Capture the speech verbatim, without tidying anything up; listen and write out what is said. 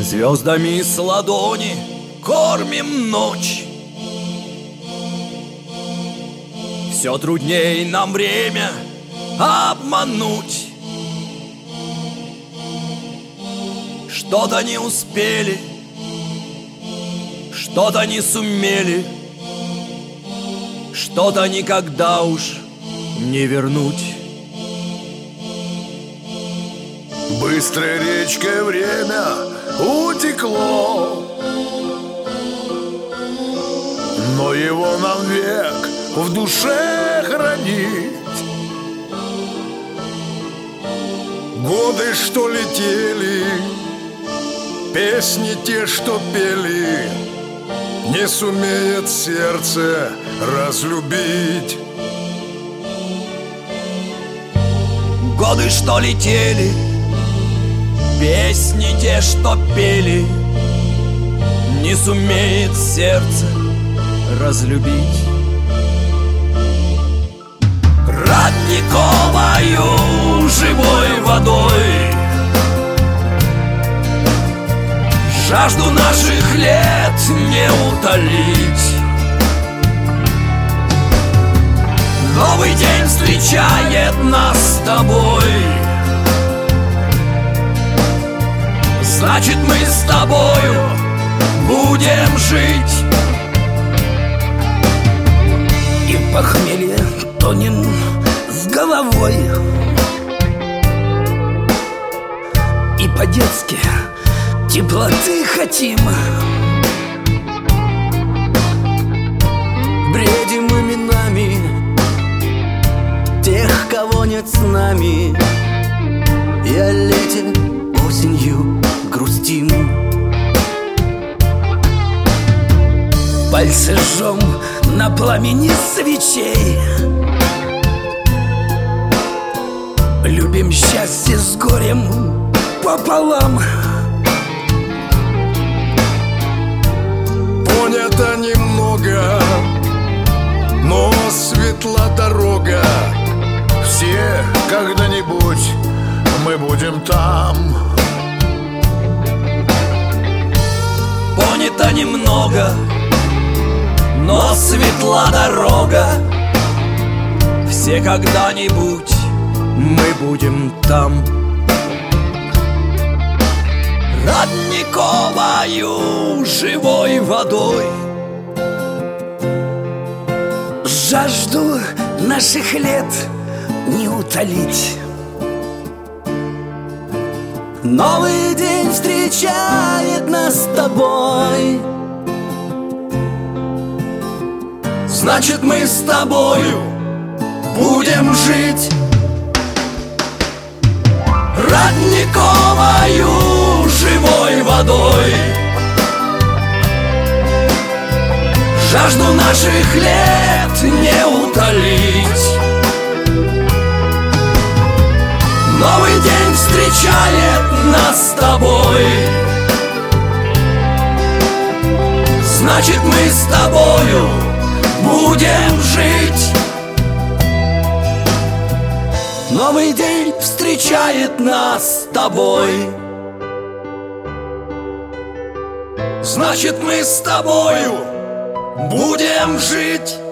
Звездами с ладони кормим ночь. Все трудней нам время обмануть. Что-то не успели, что-то не сумели, что-то никогда уж не вернуть. Быстрой речкой время утекло, но его нам век в душе хранить. Годы, что летели, песни те, что пели, не сумеет сердце разлюбить. Годы, что летели, песни те, что пели, не сумеет сердце разлюбить. Родниковою живой водой жажду наших лет не утолить. Новый день встречает нас с тобой, значит, мы с тобою будем жить. И в похмелье тонем с головой, и по-детски теплоты хотим. Бредим именами тех, кого нет с нами, и о лете осенью грустим. Пальцы жжем на пламени свечей, любим счастье с горем пополам. Понято немного, но светла дорога. Все когда-нибудь мы будем там. Понято немного, но светла дорога. Все когда-нибудь мы будем там. Родниковою живой водой жажду наших лет не утолить. Новый день встречает нас с тобой, значит, мы с тобою будем жить. Родниковою живой водой жажду наших лет не утолить. Новый день встречает нас с тобой, значит, мы с тобою будем жить. Новый день встречает нас с тобой, значит, мы с тобою будем жить.